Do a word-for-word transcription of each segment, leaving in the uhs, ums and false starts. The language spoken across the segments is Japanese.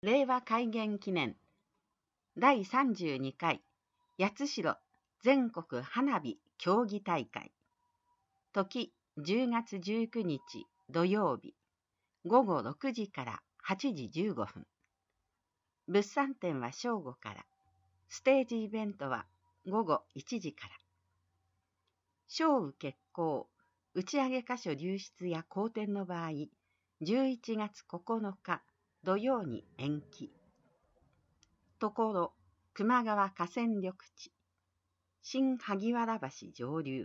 令和開元記念だいさんじゅうにかい八代全国花火競技大会。時じゅうがつじゅうくにち土曜日、ごごろくじからはちじじゅうごふん。物産展は正午から、ステージイベントはごごいちじから。小雨決行、打ち上げ箇所流出や好転の場合、じゅういちがつここのか土曜に延期。ところ、球磨川河川緑地、新萩原橋上流。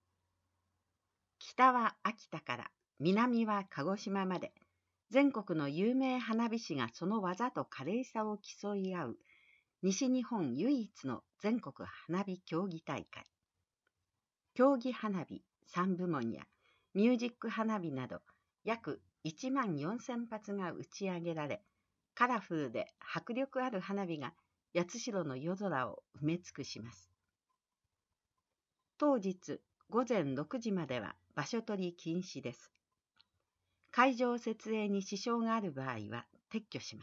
北は秋田から南は鹿児島まで、全国の有名花火師がその技と華麗さを競い合う、西日本唯一の全国花火競技大会。競技花火さんぶもんやミュージック花火など約いちまんよんせんぱつが打ち上げられ、カラフルで迫力ある花火が八代の夜空を埋め尽くします。当日ごぜんろくじまでは場所取り禁止です。会場設営に支障がある場合は撤去します。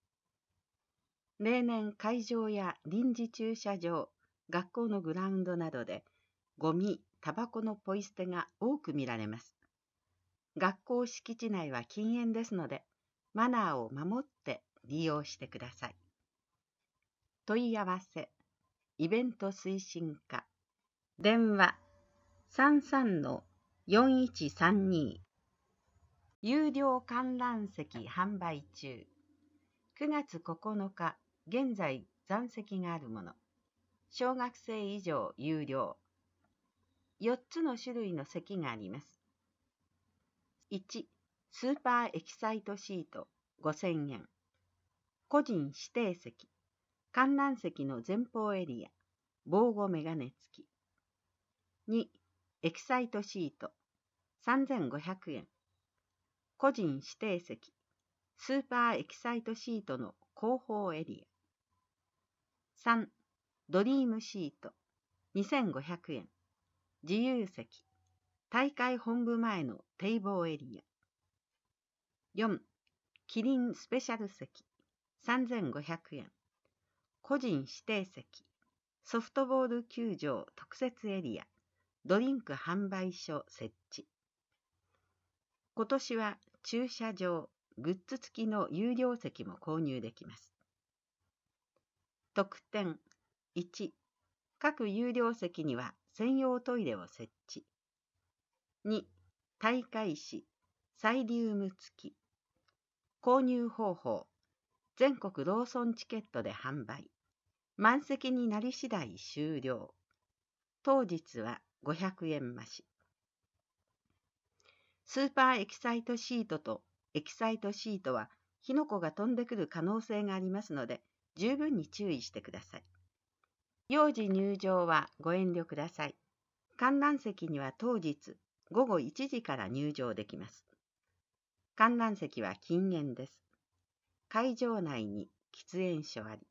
例年会場や臨時駐車場、学校のグラウンドなどでゴミ、タバコのポイ捨てが多く見られます。学校敷地内は禁煙ですので、マナーを守って利用してください。問い合わせ、イベント推進課、電話 さんさんのよんいちさんに。有料観覧席販売中。くがつここのか、現在残席があるもの。小学生以上有料。よっつの種類の席があります。いち、スーパーエキサイトシートごせんえん。個人指定席。観覧席の前方エリア。防護メガネ付き。に、エキサイトシートさんぜんごひゃくえん。個人指定席。スーパーエキサイトシートの後方エリア。さん、ドリームシートにせんごひゃくえん。自由席。大会本部前の堤防エリア。よん、キリンスペシャル席さんぜんごひゃくえん。個人指定席。ソフトボール球場特設エリア。ドリンク販売所設置。今年は駐車場、グッズ付きの有料席も購入できます。特典いち、各有料席には専用トイレを設置。に、大会誌、サイリウム付き。購入方法、全国ローソンチケットで販売。満席になり次第終了。当日はごひゃくえん増し。スーパーエキサイトシートとエキサイトシートは火の粉が飛んでくる可能性がありますので、十分に注意してください。幼児入場はご遠慮ください。観覧席には当日ごごいちじから入場できます。観覧席は禁煙です。会場内に喫煙所あり。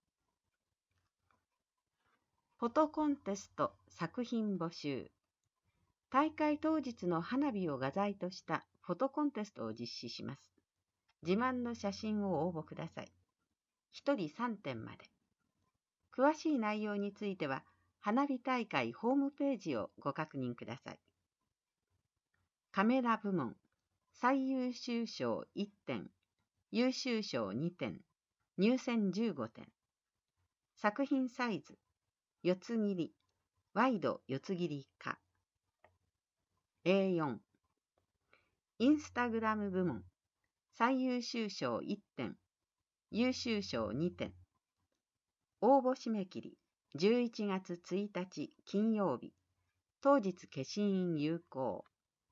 フォトコンテスト作品募集。大会当日の花火を画材としたフォトコンテストを実施します。自慢の写真を応募ください。ひとりさんてんまで。詳しい内容については、花火大会ホームページをご確認ください。カメラ部門、最優秀賞いってん、優秀賞にてん、入選じゅうごてん。作品サイズ、四つ切り、ワイド四つ切りか。エーよん。インスタグラム部門、最優秀賞いってん、優秀賞にてん。応募締め切り、じゅういちがつついたち金曜日。当日消印有効。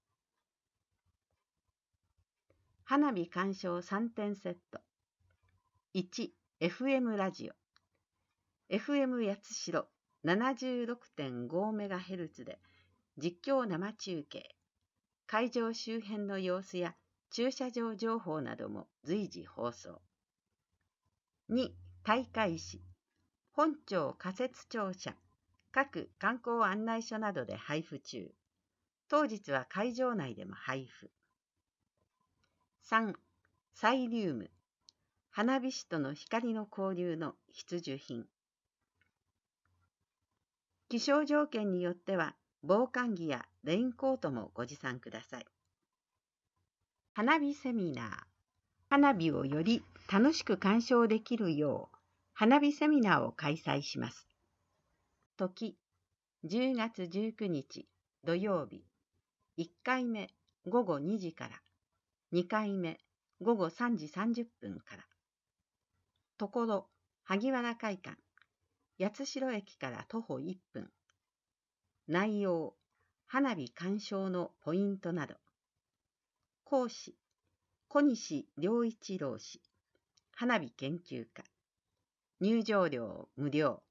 花火鑑賞さんてんセット。いち、エフエム ラジオ。エフエム 八代 ななじゅうろくてんごメガヘルツ で実況生中継。会場周辺の様子や駐車場情報なども随時放送。に、大会誌。本庁仮設庁舎、各観光案内所などで配布中。当日は会場内でも配布。さん、サイリウム。 花火師との光の交流の必需品。気象条件によっては、防寒着やレインコートもご持参ください。花火セミナー。花火をより楽しく鑑賞できるよう、花火セミナーを開催します。時、じゅうがつじゅうくにち土曜日、いっかいめごごにじから、にかいめごごさんじさんじゅっぷんから。ところ、萩原会館、八代駅から徒歩いっぷん。内容、花火鑑賞のポイントなど。講師、小西良一郎氏、花火研究家。入場料無料。